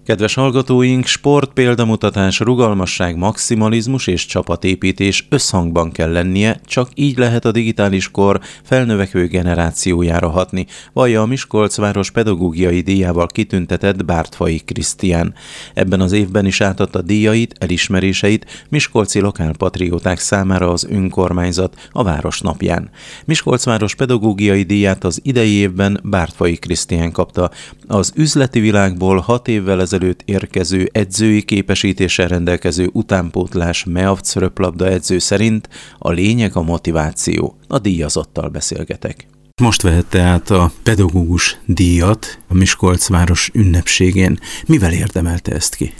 Kedves hallgatóink, sport, példamutatás, rugalmasság, maximalizmus és csapatépítés összhangban kell lennie, csak így lehet a digitális kor felnövekvő generációjára hatni, vallja a Miskolc város pedagógiai díjával kitüntetett Bártfai Krisztián. Ebben az évben is átadta díjait, elismeréseit miskolci lokálpatrióták számára az önkormányzat a Városnapján. Miskolcváros pedagógiai díját az idei évben Bártfai Krisztián kapta. Az üzleti világból 6 évvel ezelőtt érkező edzői képesítéssel rendelkező utánpótlás MEAVC röplabda edző szerint a lényeg a motiváció. A díjazottal beszélgetek. Most vehette át a pedagógus díjat a Miskolcváros ünnepségén. Mivel érdemelte ezt ki?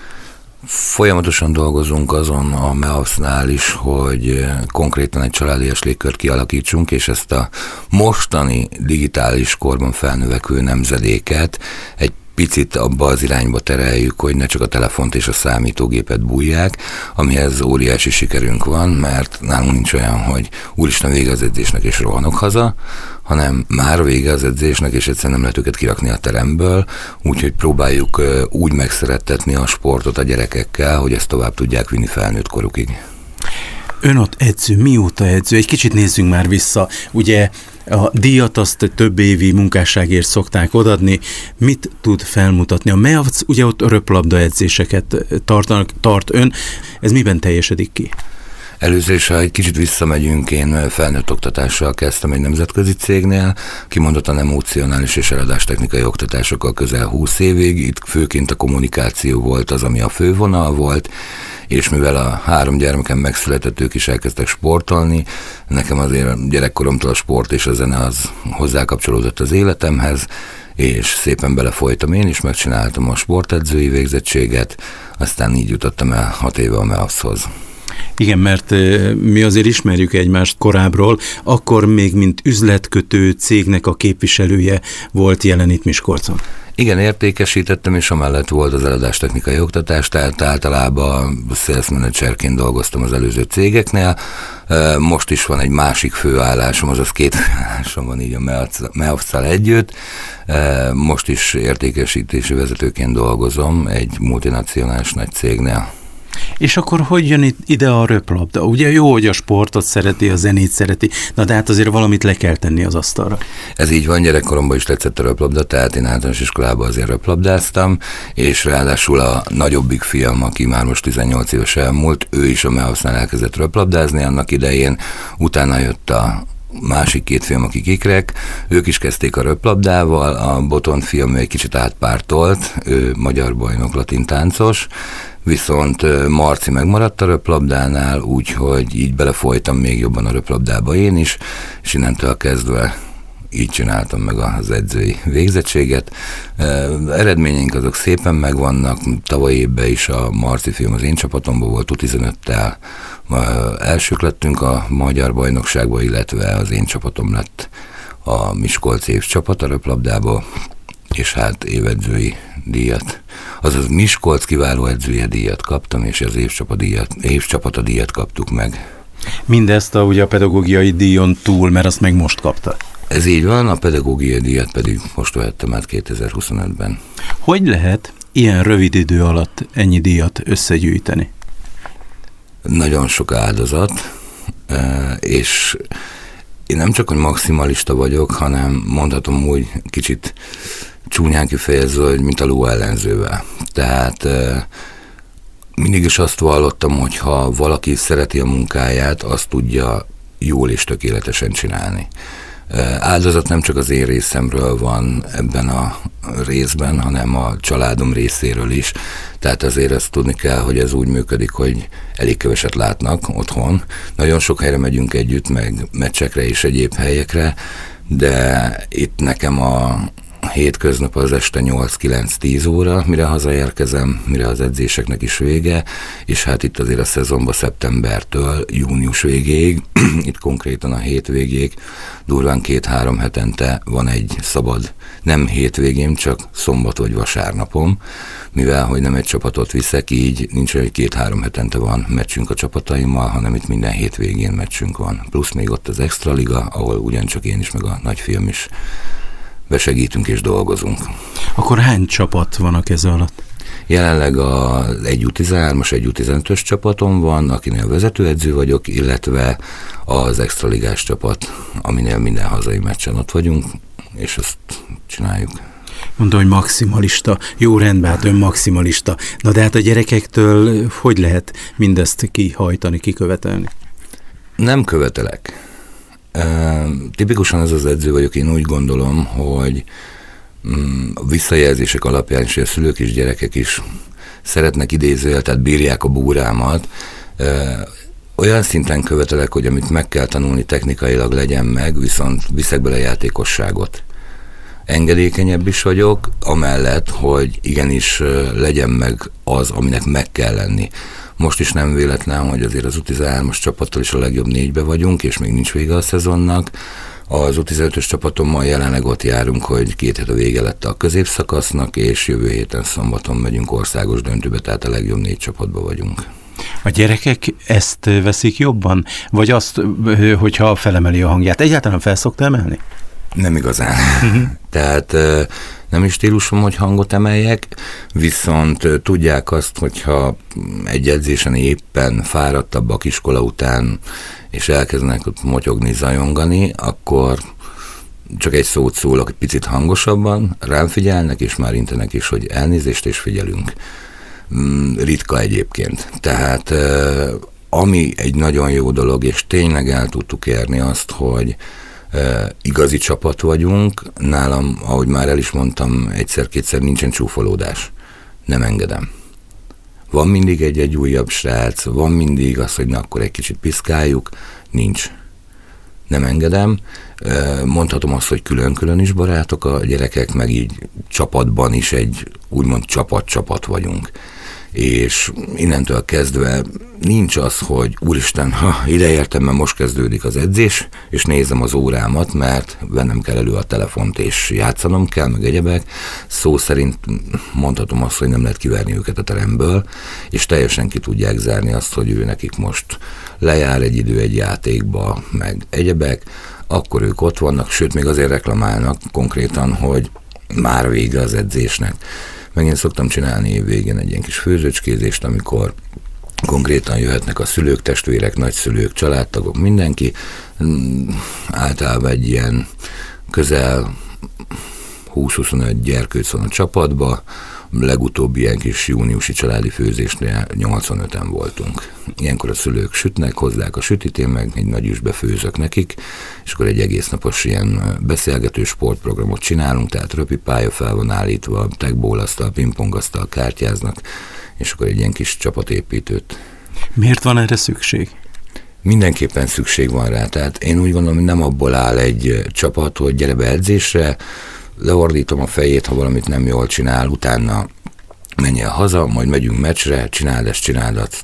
Folyamatosan dolgozunk azon a MEAVC-nál is, hogy konkrétan egy családias légkört kialakítsunk, és ezt a mostani digitális korban felnövekvő nemzedéket egy picit abba az irányba tereljük, hogy ne csak a telefont és a számítógépet bújják, amihez óriási sikerünk van, mert nálunk nincs olyan, hogy úristen, vége az edzésnek és rohanok haza, hanem már vége az edzésnek, és egyszerűen nem lehet őket kirakni a teremből, úgyhogy próbáljuk úgy megszerettetni a sportot a gyerekekkel, hogy ezt tovább tudják vinni felnőtt korukig. Ön ott edző, mióta edző? Egy kicsit nézzünk már vissza. Ugye a díjat azt több évi munkásságért szokták odaadni. Mit tud felmutatni? A MEAVC ugye ott röplabda edzéseket tart ön. Ez miben teljesedik ki? Először is, ha egy kicsit visszamegyünk, én felnőtt oktatással kezdtem egy nemzetközi cégnél, kimondottan emocionális és eladástechnikai oktatásokkal közel 20 évig, itt főként a kommunikáció volt az, ami a fővonal volt, és mivel a 3 gyermekem megszületett, ők is elkezdtek sportolni, nekem azért gyerekkoromtól a sport és a zene az hozzákapcsolódott az életemhez, és szépen belefolytam én is, megcsináltam a sportedzői végzettséget, aztán így jutottam el 6 éve a MEAVC-hoz. Igen, mert mi azért ismerjük egymást korábbról, akkor még mint üzletkötő cégnek a képviselője volt jelen itt Miskolcon. Igen, értékesítettem, és amellett volt az eladástechnikai oktatás, tehát általában sales managerként dolgoztam az előző cégeknél. Most is van egy másik főállásom, azaz 2 főállásom van így a MEAVC-szal együtt. Most is értékesítési vezetőként dolgozom egy multinacionális nagy cégnél. És akkor hogy jön ide a röplabda? Ugye jó, hogy a sportot szereti, a zenét szereti, na de hát azért valamit le kell tenni az asztalra. Ez így van, gyerekkoromban is tetszett a röplabda, tehát én általános iskolában azért röplabdáztam, és ráadásul a nagyobbik fiam, aki már most 18 éves elmúlt, ő is a MEAVC-nál elkezdett röplabdázni annak idején, utána jött a másik 2 fiam, akik ikrek, ők is kezdték a röplabdával, a Botont fiam egy kicsit átpártolt, ő magyar bajnok latintáncos, viszont Marci megmaradt a röplabdánál, úgyhogy így belefolytam még jobban a röplabdába én is, és innentől kezdve így csináltam meg az edzői végzettséget. Eredményeink azok szépen megvannak, tavaly évben is a Marci fiam az én csapatomban volt, 15-tel elsők lettünk a magyar bajnokságban, illetve az én csapatom lett a Miskolci év csapat a röplabdából, és hát évedzői díjat. Azaz Miskolc kiváló edzője díjat kaptam, és az évcsapata díjat kaptuk meg. Mindezt ugye a pedagógiai díjon túl, mert azt meg most kapta. Ez így van, a pedagógiai díjat pedig most vehettem át 2025-ben. Hogy lehet ilyen rövid idő alatt ennyi díjat összegyűjteni? Nagyon sok áldozat, és én nem csak, hogy maximalista vagyok, hanem mondhatom úgy kicsit csúnyán kifejezve, hogy mint a ló ellenzővel. Tehát mindig is azt vallottam, hogy ha valaki szereti a munkáját, azt tudja jól és tökéletesen csinálni. Áldozat nem csak az én részemről van ebben a részben, hanem a családom részéről is. Tehát azért ezt tudni kell, hogy ez úgy működik, hogy elég keveset látnak otthon. Nagyon sok helyre megyünk együtt, meg meccsekre és egyéb helyekre, de itt nekem a hétköznap az este 8-9-10 óra, mire hazaérkezem, mire az edzéseknek is vége, és hát itt azért a szezonban szeptembertől június végéig, itt konkrétan a hétvégéig, durván 2-3 hetente van egy szabad, nem hétvégén, csak szombat vagy vasárnapom, mivel hogy nem egy csapatot viszek, így nincs olyan, hogy 2-3 hetente van meccsünk a csapataimmal, hanem itt minden hétvégén meccsünk van. Plusz még ott az Extraliga, ahol ugyancsak én is, meg a nagyfiam is besegítünk és dolgozunk. Akkor hány csapat van a keze alatt? Jelenleg az 1U13-as, 1U15-ös csapaton van, akinél vezetőedző vagyok, illetve az extraligás csapat, aminél minden hazai meccsen ott vagyunk, és ezt csináljuk. Mondta, hogy maximalista. Jó, rendben, hát ön maximalista. Na de hát a gyerekektől hogy lehet mindezt kihajtani, kikövetelni? Nem követelek. Tipikusan az edző vagyok, én úgy gondolom, hogy a visszajelzések alapján is a szülők és gyerekek is szeretnek idézőjel, tehát bírják a búrámat. Olyan szinten követelek, hogy amit meg kell tanulni technikailag legyen meg, viszont viszek bele játékosságot. Engedékenyebb is vagyok, amellett, hogy igenis legyen meg az, aminek meg kell lenni. Most is nem véletlen, hogy azért az U13-as csapattal is a legjobb 4-be vagyunk, és még nincs vége a szezonnak. Az U15-ös csapatommal jelenleg ott járunk, hogy 2 hét a vége lett a középszakasznak, és jövő héten szombaton megyünk országos döntőbe, tehát a legjobb 4 csapatba vagyunk. A gyerekek ezt veszik jobban? Vagy azt, hogyha felemeli a hangját? Egyáltalán fel szokta emelni? Nem igazán. Tehát nem is stílusom, hogy hangot emeljek, viszont tudják azt, hogyha egy edzésen éppen fáradtabbak iskola után, és elkezdenek ott motyogni, zajongani, akkor csak egy szót szólok, egy picit hangosabban, rám figyelnek, és már intenek is, hogy elnézést, és figyelünk. Ritka egyébként. Tehát ami egy nagyon jó dolog, és tényleg el tudtuk érni azt, hogy igazi csapat vagyunk, nálam, ahogy már el is mondtam, egyszer-kétszer nincsen csúfolódás. Nem engedem. Van mindig egy újabb srác, van mindig az, hogy na akkor egy kicsit piszkáljuk, nincs. Nem engedem. Mondhatom azt, hogy külön-külön is barátok a gyerekek, meg így csapatban is egy úgymond csapat vagyunk. És innentől kezdve nincs az, hogy úristen, ideértem, mert most kezdődik az edzés, és nézem az órámat, mert vennem kell elő a telefont, és játszanom kell, meg egyebek. Szó szerint mondhatom azt, hogy nem lehet kiverni őket a teremből, és teljesen ki tudják zárni azt, hogy ő nekik most lejár egy idő egy játékba, meg egyebek, akkor ők ott vannak, sőt, még azért reklamálnak konkrétan, hogy már vége az edzésnek. Meg én szoktam csinálni év végén egy ilyen kis főzőcskézést, amikor konkrétan jöhetnek a szülők, testvérek, nagyszülők, családtagok, mindenki. Általában egy ilyen közel 20-25 gyerkőc van a csapatba, legutóbbi ilyen kis júniusi családi főzésnél 85-en voltunk. Ilyenkor a szülők sütnek, hozzák a sütit, én meg egy nagy üsbe főzök nekik, és akkor egy egész napos ilyen beszélgető sportprogramot csinálunk, tehát röpipálya fel van állítva, tegbólasztal, pingpongasztal kártyáznak, és akkor egy ilyen kis csapatépítőt. Miért van erre szükség? Mindenképpen szükség van rá, tehát én úgy gondolom, hogy nem abból áll egy csapat, hogy gyere be edzésre, leordítom a fejét, ha valamit nem jól csinál, utána menjél haza, majd megyünk meccsre, csináld azt.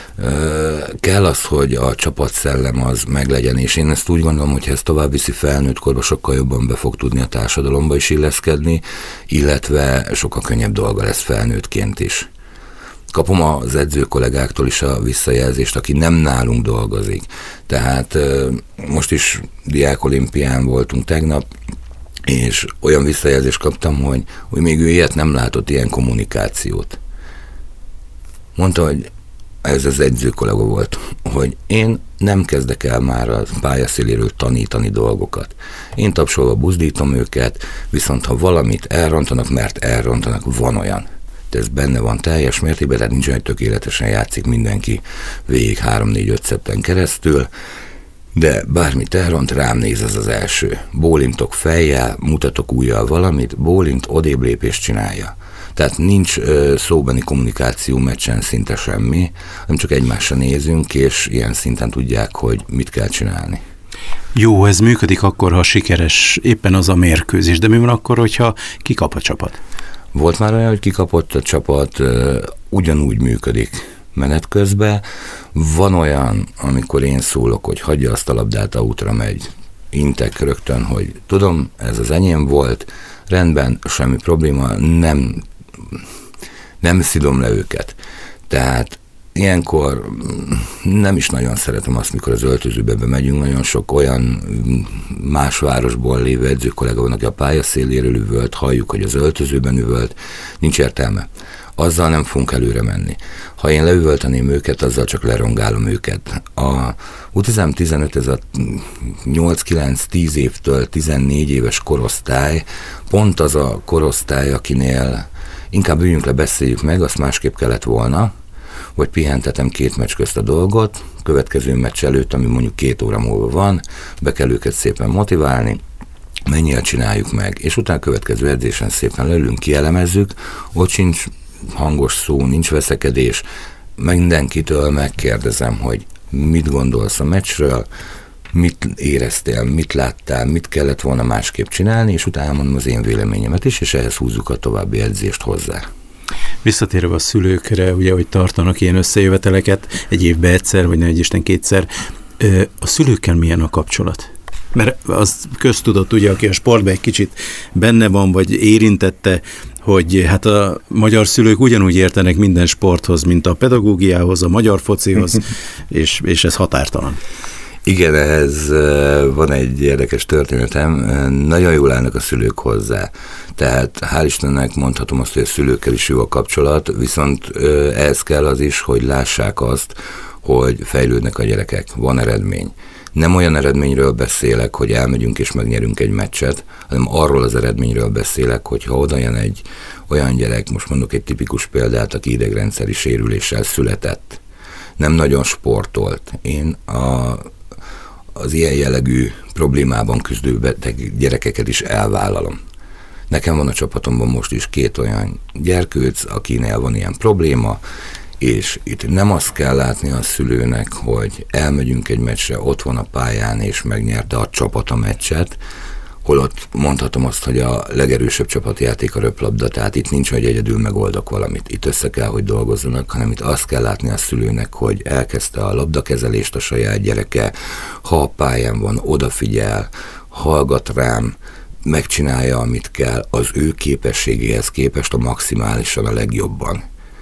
Kell az, hogy a csapatszellem az meglegyen, és én ezt úgy gondolom, hogy ha ezt tovább viszi felnőtt korba, sokkal jobban be fog tudni a társadalomba is illeszkedni, illetve sokkal könnyebb dolga lesz felnőttként is. Kapom az edző kollégáktól is a visszajelzést, aki nem nálunk dolgozik. Tehát most is diákolimpián voltunk tegnap, és olyan visszajelzést kaptam, hogy még ő ilyet nem látott, ilyen kommunikációt. Mondta, hogy ez az edző kollega volt, hogy én nem kezdek el már a pályaszéléről tanítani dolgokat. Én tapsolva buzdítom őket, viszont ha valamit elrontanak, mert elrontanak, van olyan. De ez benne van teljes mértékben, tehát nincs olyan, hogy tökéletesen játszik mindenki végig 3-4-5 szetten keresztül, de bármit elront, rám néz ez az első. Bólintok fejjel, mutatok ujjal valamit, bólint, odébb lépést csinálja. Tehát nincs szóbeni kommunikáció meccsen szinte semmi, hanem csak egymásra nézünk, és ilyen szinten tudják, hogy mit kell csinálni. Jó, ez működik akkor, ha sikeres éppen az a mérkőzés, de mi van akkor, hogyha kikap a csapat? Volt már olyan, hogy kikapott a csapat, ugyanúgy működik menet közben. Van olyan, amikor én szólok, hogy hagyja azt a labdát, a útra megy, intek rögtön, hogy tudom, ez az enyém volt, rendben, semmi probléma, nem szidom le őket. Tehát ilyenkor nem is nagyon szeretem azt, mikor az öltözőbe bemegyünk, nagyon sok olyan más városból lévő edzőkollega van, aki a pályaszéléről üvölt, halljuk, hogy az öltözőben üvölt, nincs értelme. Azzal nem fogunk előre menni. Ha én leüvölteném őket, azzal csak lerongálom őket. A U15, ez a 8-9-10 évtől 14 éves korosztály, pont az a korosztály, akinél inkább üljünk le, beszéljük meg, azt másképp kellett volna, vagy pihentetem 2 meccs közt a dolgot, következő meccs előtt, ami mondjuk 2 óra múlva van, be kell őket szépen motiválni, mennyire csináljuk meg, és utána következő edzésen szépen leülünk, kielemezzük, ott sincs hangos szó, nincs veszekedés, mindenkitől megkérdezem, hogy mit gondolsz a meccsről, mit éreztél, mit láttál, mit kellett volna másképp csinálni, és utána mondom az én véleményemet is, és ehhez húzzuk a további edzést hozzá. Visszatérve a szülőkre, ugye, hogy tartanak ilyen összejöveteleket, egy évben egyszer, vagy nehogy Isten kétszer, a szülőkkel milyen a kapcsolat? Mert az köztudott, ugye, aki a sportban egy kicsit benne van, vagy érintette, hogy hát a magyar szülők ugyanúgy értenek minden sporthoz, mint a pedagógiához, a magyar focihoz, és ez határtalan. Igen, ehhez van egy érdekes történetem, nagyon jól állnak a szülők hozzá. Tehát hál' Istennek mondhatom azt, hogy a szülőkkel is jó a kapcsolat, viszont ehhez kell az is, hogy lássák azt, hogy fejlődnek a gyerekek, van eredmény. Nem olyan eredményről beszélek, hogy elmegyünk és megnyerünk egy meccset, hanem arról az eredményről beszélek, hogy ha oda jön egy olyan gyerek, most mondok egy tipikus példát, aki idegrendszeri sérüléssel született, nem nagyon sportolt. Én az ilyen jellegű problémában küzdő beteg gyerekeket is elvállalom. Nekem van a csapatomban most is 2 olyan gyerkőc, akinél van ilyen probléma, és itt nem azt kell látni a szülőnek, hogy elmegyünk egy meccsre, ott van a pályán, és megnyerte a csapat a meccset, holott mondhatom azt, hogy a legerősebb csapatjáték a röplabda, tehát itt nincs, hogy egyedül megoldok valamit. Itt össze kell, hogy dolgozzanak, hanem itt azt kell látni a szülőnek, hogy elkezdte a labdakezelést a saját gyereke, ha a pályán van, odafigyel, hallgat rám, megcsinálja, amit kell, az ő képességéhez képest a maximálisan a legjobban.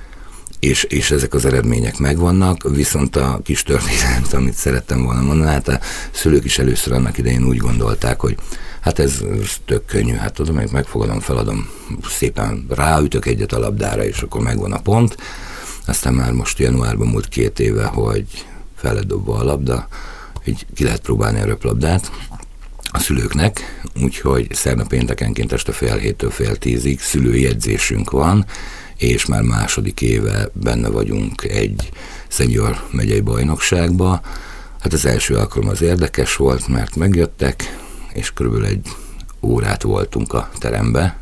És ezek az eredmények megvannak, viszont a kis történet, amit szerettem volna mondani, hát a szülők is először annak idején úgy gondolták, hogy hát ez tök könnyű, hát tudom, megfogadom, feladom, szépen ráütök egyet a labdára, és akkor megvan a pont. Aztán már most januárban múlt 2 éve, hogy fel lett dobva a labda, hogy ki lehet próbálni a röplabdát a szülőknek, úgyhogy szerda péntekenként este 9:30-től 9:30 szülői edzésünk van, és már második éve benne vagyunk egy senior megyei bajnokságba. Hát az első alkalom az érdekes volt, mert megjöttek, és körülbelül 1 órát voltunk a terembe.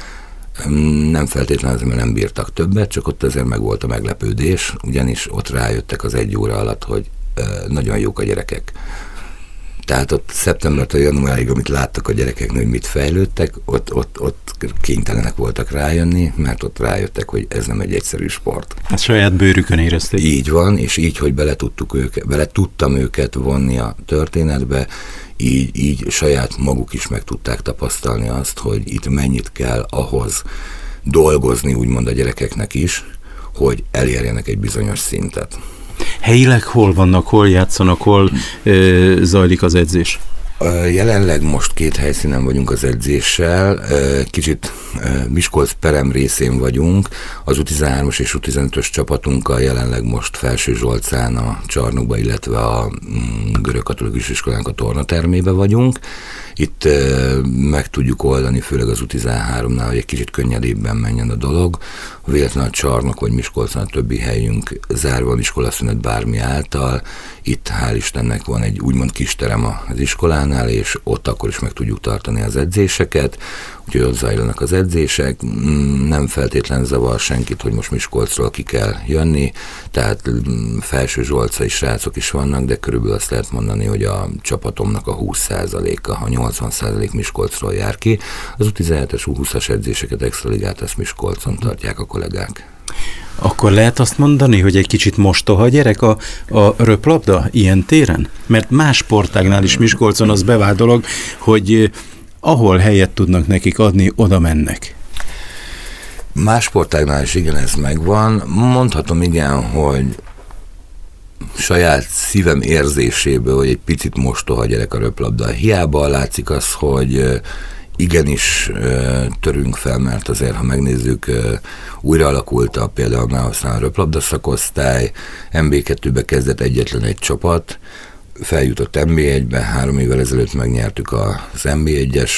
Nem feltétlenül azért, mert nem bírtak többet, csak ott azért meg volt a meglepődés, ugyanis ott rájöttek az 1 óra alatt, hogy nagyon jók a gyerekek. Tehát ott szeptembertől januárig, amit láttak a gyerekeknek, hogy mit fejlődtek, ott kénytelenek voltak rájönni, mert ott rájöttek, hogy ez nem egy egyszerű sport. Hát saját bőrükön érezték. Így van, és így, hogy bele tudtam őket vonni a történetbe, így saját maguk is meg tudták tapasztalni azt, hogy itt mennyit kell ahhoz dolgozni, úgymond a gyerekeknek is, hogy elérjenek egy bizonyos szintet. Helyileg hol vannak, hol játszanak, hol zajlik az edzés? Jelenleg most 2 helyszínen vagyunk az edzéssel, kicsit Miskolc-Perem részén vagyunk, az U13-as és U15-ös csapatunkkal jelenleg most Felsőzsolcán a csarnokba, illetve a görög katolikus iskolánk a tornatermébe vagyunk. Itt meg tudjuk oldani, főleg az U13-nál, hogy egy kicsit könnyedébben menjen a dolog. Véletlenül a csarnok vagy Miskolcon a többi helyünk zárva az iskolaszünet bármi által. Itt hál' Istennek van egy úgymond kisterem az iskolánál, és ott akkor is meg tudjuk tartani az edzéseket, úgyhogy ott zajlanak az edzések, nem feltétlen zavar senkit, hogy most Miskolcról ki kell jönni, tehát felsőzsolcai srácok is vannak, de körülbelül azt lehet mondani, hogy a csapatomnak a 20%-a, a 80% Miskolcról jár ki. Az U17-es, U20-as edzéseket, extraligát, ezt Miskolcon tartják a kollégák. Akkor lehet azt mondani, hogy egy kicsit mostoha gyerek a röplabda ilyen téren? Mert más sportágnál is Miskolcon az bevált dolog, hogy ahol helyet tudnak nekik adni, oda mennek. Más sportágnál is igen, ez megvan. Mondhatom igen, hogy saját szívem érzéséből, hogy egy picit mostoha gyerek a röplabda. Hiába látszik az, hogy igenis törünk fel, mert azért, ha megnézzük, újra alakult például már aztán a röplabda szakosztály, MB2-be kezdett egyetlen egy csapat, feljutott MB1-be, 3 évvel ezelőtt megnyertük az MB1-es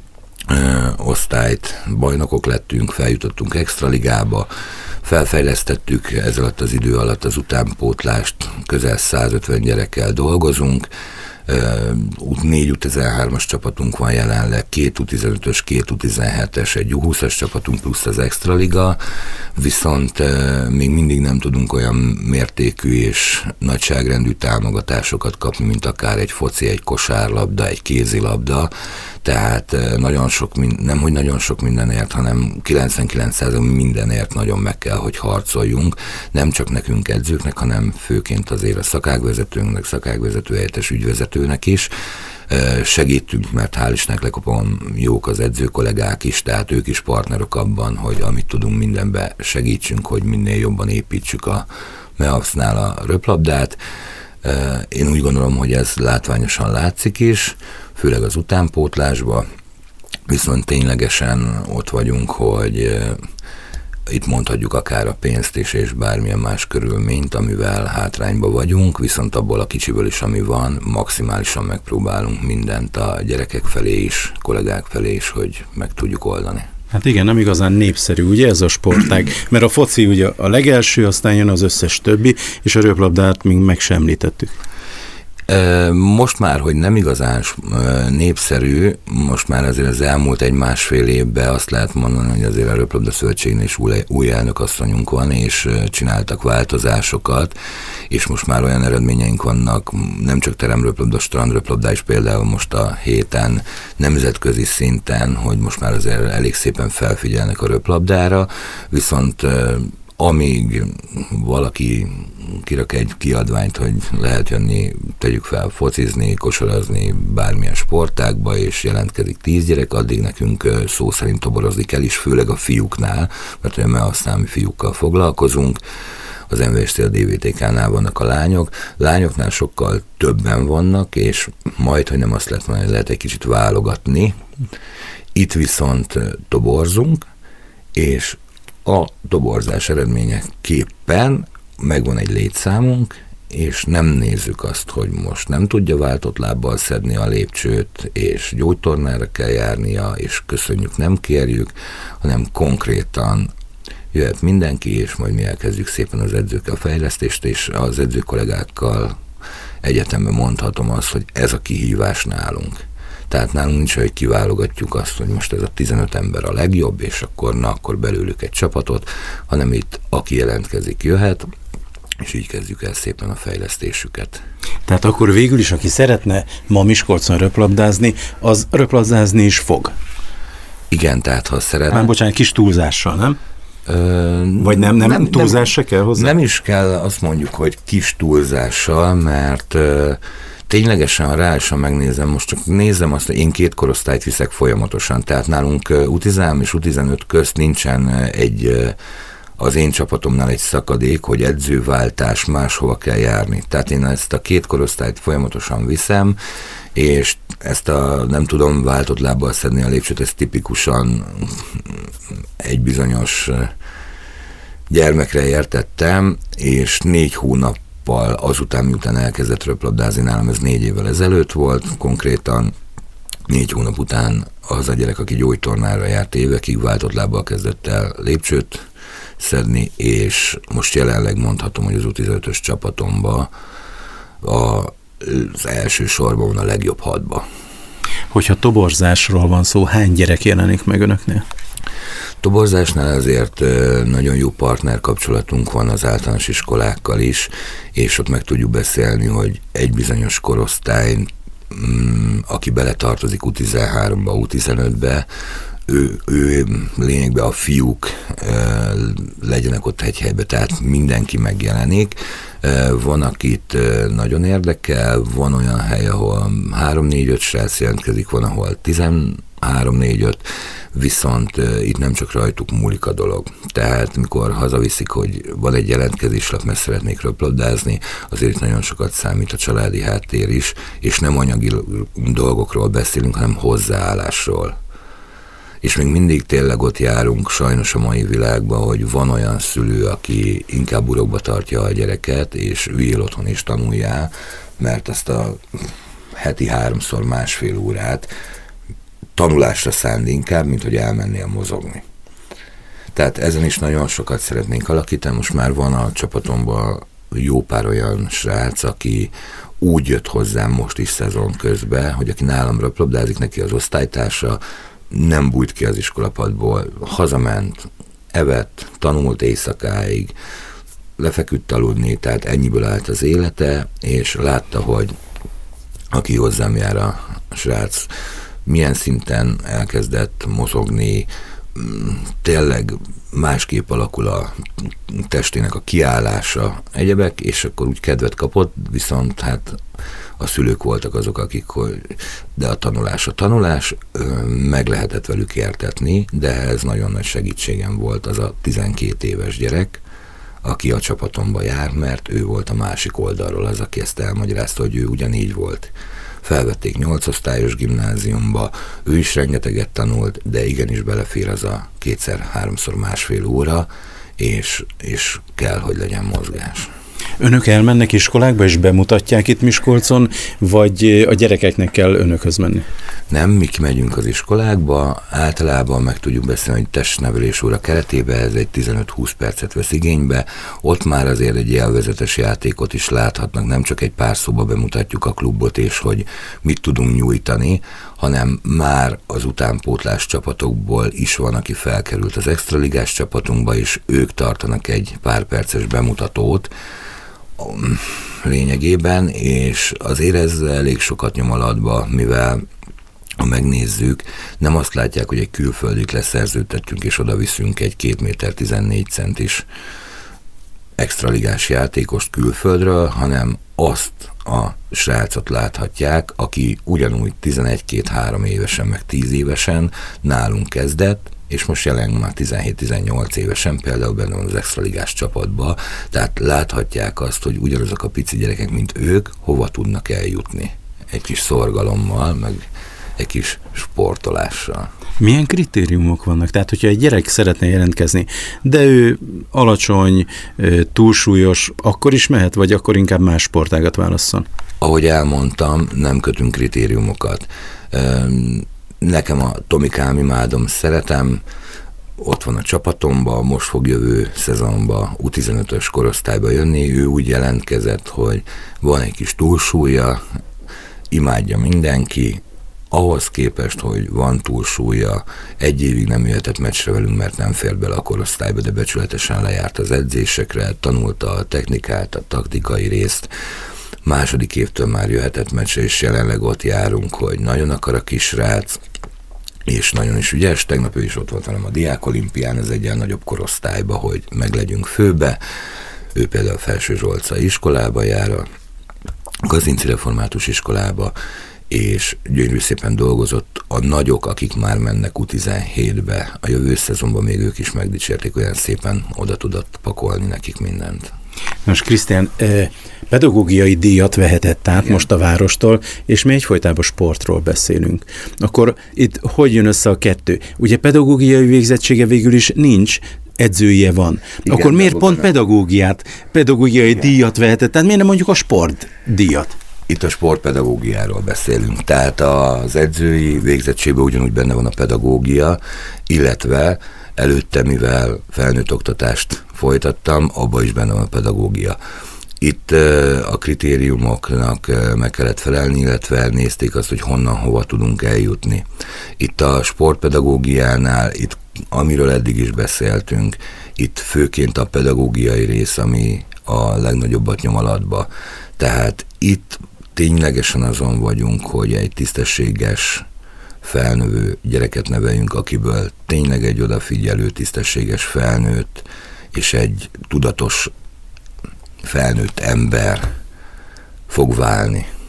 osztályt, bajnokok lettünk, feljutottunk extraligába, felfejlesztettük ez alatt az idő alatt az utánpótlást, közel 150 gyerekkel dolgozunk, 4 U13-as csapatunk van jelenleg, 2 U15-ös, 2 U17-es, egy U20-as csapatunk plusz az extraliga, viszont még mindig nem tudunk olyan mértékű és nagyságrendű támogatásokat kapni, mint akár egy foci, egy kosárlabda, egy kézilabda, tehát nagyon sok, nemhogy nagyon sok mindenért, hanem 99% mindenért nagyon meg kell, hogy harcoljunk, nem csak nekünk edzőknek, hanem főként azért a szakágvezetőnknek, szakágvezető helyettes ügyvezetőnek is. Segítünk, mert hál' Istennek Lekopon jók az edzőkollégák is, tehát ők is partnerok abban, hogy amit tudunk mindenbe segítsünk, hogy minél jobban építsük a MEAFS-nál a röplabdát. Én úgy gondolom, hogy ez látványosan látszik is, főleg az utánpótlásban, viszont ténylegesen ott vagyunk, hogy itt mondhatjuk akár a pénzt is, és bármilyen más körülményt, amivel hátrányba vagyunk, viszont abból a kicsiből is, ami van, maximálisan megpróbálunk mindent a gyerekek felé is, kollégák felé is, hogy meg tudjuk oldani. Hát igen, nem igazán népszerű, ugye ez a sportág, mert a foci ugye a legelső, aztán jön az összes többi, és a röplabdát még meg sem említettük. Most már, hogy nem igazán népszerű, most már azért az elmúlt 1-1,5 évben azt lehet mondani, hogy azért a Röplabda Szövetségnél is új elnökasszonyunk van, és csináltak változásokat, és most már olyan eredményeink vannak, nem csak teremröplabda, strandröplabda is például most a héten nemzetközi szinten, hogy most már azért elég szépen felfigyelnek a röplabdára, viszont amíg valaki kirak egy kiadványt, hogy lehet jönni, tegyük fel, focizni, kosarazni bármilyen sportágba, és jelentkezik 10 gyerek, addig nekünk szó szerint toborozni kell is, főleg a fiúknál, mert olyan aztán mi fiúkkal foglalkozunk, az MVST, a DVTK-nál vannak a lányok, lányoknál sokkal többen vannak, és majd, hogy nem azt lehet mondani, lehet egy kicsit válogatni. Itt viszont toborzunk, és a toborzás eredményeképpen megvan egy létszámunk, és nem nézzük azt, hogy most nem tudja váltott lábbal szedni a lépcsőt, és gyógytornára kell járnia, és köszönjük, nem kérjük, hanem konkrétan jöhet mindenki, és majd mi elkezdjük szépen az edzőkkel a fejlesztést, és az edzőkollégákkal egyetemben mondhatom azt, hogy ez a kihívás nálunk. Tehát nálunk nincs, hogy kiválogatjuk azt, hogy most ez a 15 ember a legjobb, és akkor belőlük egy csapatot, hanem itt aki jelentkezik, jöhet, és így kezdjük el szépen a fejlesztésüket. Tehát akkor végül is, aki szeretne ma Miskolcon röplabdázni, az röplabdázni is fog. Igen, tehát ha szeretne... Bocsánat, kis túlzással, nem? Vagy nem túlzás se kell hozzá? Nem is kell azt mondjuk, hogy kis túlzással, mert ténylegesen, ha reálisan megnézem, most csak nézem azt, hogy én 2 korosztályt viszek folyamatosan, tehát nálunk U13 és U15 közt nincsen az én csapatomnál egy szakadék, hogy edzőváltás, máshova kell járni. Tehát én ezt a 2 korosztályt folyamatosan viszem, és ezt nem tudom váltott lábbal szedni a lépcsőt, ez tipikusan egy bizonyos gyermekre értettem, és 4 hónappal azután, miután elkezdett röplabdázni, nálam ez 4 évvel ezelőtt volt, konkrétan 4 hónap után az a gyerek, aki gyógytornára járt évekig, váltott lábbal kezdett el lépcsőt szedni, és most jelenleg mondhatom, hogy az U15-ös csapatomban az első sorban van a legjobb 6-ba. Hogyha toborzásról van szó, hány gyerek jelenik meg önöknél? Toborzásnál azért nagyon jó partner kapcsolatunk van az általános iskolákkal is, és ott meg tudjuk beszélni, hogy egy bizonyos korosztály, aki beletartozik U13-ba, U15-be, ő lényegben a fiúk legyenek ott egy helyben, tehát mindenki megjelenik. Van, akit nagyon érdekel, van olyan hely, ahol 3-4-5 srác jelentkezik, van, ahol 13 3-4-5, viszont itt nem csak rajtuk múlik a dolog. Tehát mikor hazaviszik, hogy van egy jelentkezéslap, mert szeretnék röplabdázni, azért itt nagyon sokat számít a családi háttér is, és nem anyagi dolgokról beszélünk, hanem hozzáállásról. És még mindig tényleg ott járunk sajnos a mai világban, hogy van olyan szülő, aki inkább burokba tartja a gyereket, és üljél otthon és tanuljál, mert azt a heti 3-szor 1,5 órát tanulásra szánd inkább, mint hogy elmennél mozogni. Tehát ezen is nagyon sokat szeretnénk alakítani. Most már van a csapatomban jó pár olyan srác, aki úgy jött hozzám most is szezon közben, hogy aki nálam röplabdázik, neki az osztálytársa nem bújt ki az iskolapadból, hazament, evett, tanult éjszakáig, lefeküdt aludni, tehát ennyiből állt az élete, és látta, hogy aki hozzám jár a srác, milyen szinten elkezdett mozogni, tényleg másképp alakul a testének a kiállása, egyebek, és akkor úgy kedvet kapott, viszont hát a szülők voltak azok, akik, de a tanulás, meg lehetett velük értetni, de ez nagyon nagy segítségem volt az a 12 éves gyerek, aki a csapatomba jár, mert ő volt a másik oldalról az, aki ezt elmagyarázta, hogy ő ugyanígy volt. Felvették 8 osztályos gimnáziumba, ő is rengeteget tanult, de igenis belefér az a 2-3-szor 1,5 óra, és kell, hogy legyen mozgás. Önök elmennek iskolákba, és bemutatják itt Miskolcon, vagy a gyerekeknek kell önökhöz menni? Nem, mi kimegyünk az iskolákba, általában meg tudjuk beszélni, hogy testnevelés óra keretében ez egy 15-20 percet vesz igénybe, ott már azért egy élvezetes játékot is láthatnak, nem csak egy pár szóba bemutatjuk a klubot, és hogy mit tudunk nyújtani, hanem már az utánpótlás csapatokból is van, aki felkerült az extraligás csapatunkba, és ők tartanak egy pár perces bemutatót, lényegében, és azért ez elég sokat nyom alatba, mivel ha megnézzük, nem azt látják, hogy egy külföldit leszerződtetünk, és oda viszünk egy 2 méter 14 centis extraligás játékost külföldről, hanem azt a srácot láthatják, aki ugyanúgy 11-2-3 évesen, meg 10 évesen nálunk kezdett, és most jelenleg már 17-18 évesen például benne van az extraligás csapatba, tehát láthatják azt, hogy ugyanazok a pici gyerekek, mint ők, hova tudnak eljutni. Egy kis szorgalommal, meg egy kis sportolással. Milyen kritériumok vannak? Tehát, hogyha egy gyerek szeretne jelentkezni, de ő alacsony, túlsúlyos, akkor is mehet, vagy akkor inkább más sportágat válasszon? Ahogy elmondtam, nem kötünk kritériumokat. Nekem a Tomikám imádom, szeretem, ott van a csapatomban, most fog jövő szezonban U15-ös korosztályba jönni, ő úgy jelentkezett, hogy van egy kis túlsúlya, imádja mindenki, ahhoz képest, hogy van túlsúlya, 1 évig nem jöhetett meccsre velünk, mert nem fér bele a korosztályba, de becsületesen lejárt az edzésekre, tanulta a technikát, a taktikai részt, 2. évtől már jöhetett meccsre, és jelenleg ott járunk, hogy nagyon akar a kisrác, és nagyon is ügyes. Tegnap ő is ott volt velem a Diák Olimpián, ez egy ilyen nagyobb korosztályba, hogy meg legyünk főbe. Ő például Felső Zsolca iskolába jár, a Kazinci Református iskolába, és gyönyörű szépen dolgozott. A nagyok, akik már mennek U17-be, a jövő szezonban még ők is megdicsérték, olyan szépen oda tudott pakolni nekik mindent. Most Krisztián, pedagógiai díjat vehetett át most a várostól, és mi egyfolytában sportról beszélünk. Akkor itt hogy jön össze a kettő? Ugye pedagógiai végzettsége végül is nincs, edzője van. Igen, akkor miért pont pedagógiai díjat vehetett? Tehát miért nem mondjuk a sportdíjat? Itt a sportpedagógiáról beszélünk, tehát az edzői végzettségben ugyanúgy benne van a pedagógia, illetve előtte, mivel felnőtt oktatást folytattam, abban is benne van a pedagógia. Itt a kritériumoknak meg kellett felelni, illetve nézték azt, hogy honnan, hova tudunk eljutni. Itt a sportpedagógiánál, itt amiről eddig is beszéltünk, itt főként a pedagógiai rész, ami a legnagyobbat nyom alatba. Tehát itt ténylegesen azon vagyunk, hogy egy tisztességes felnövő gyereket neveljünk, akiből tényleg egy odafigyelő, tisztességes felnőtt, és egy tudatos felnőtt ember fog válni.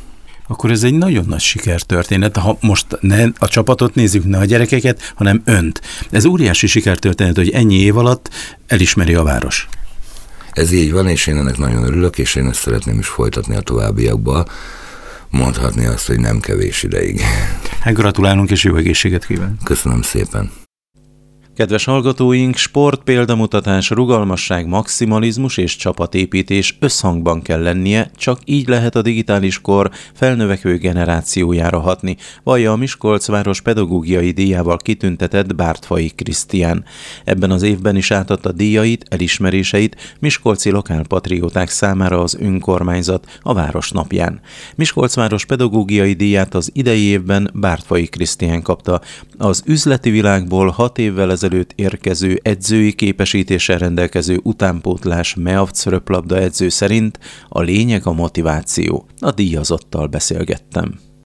Akkor ez egy nagyon nagy sikertörténet, ha most ne a csapatot nézzük, ne a gyerekeket, hanem önt. Ez óriási sikertörténet, hogy ennyi év alatt elismeri a város. Ez így van, és én ennek nagyon örülök, és én ezt szeretném is folytatni a továbbiakban. Mondhatni azt, hogy nem kevés ideig. Hát gratulálunk, és jó egészséget kívánok. Köszönöm szépen. Kedves hallgatóink, sport, példamutatás, rugalmasság, maximalizmus és csapatépítés összhangban kell lennie, csak így lehet a digitális kor felnövekvő generációjára hatni, vallja a Miskolc város pedagógiai díjával kitüntetett Bártfai Krisztián. Ebben az évben is átadta díjait, elismeréseit miskolci lokálpatrióták számára az önkormányzat a város napján. Miskolc város pedagógiai díját az idei évben Bártfai Krisztián kapta. Az üzleti világból 6 évvel ezelőtt érkező edzői képesítéssel rendelkező utánpótlás MEAVC röplabda edző szerint a lényeg a motiváció. A díjazottal beszélgettem.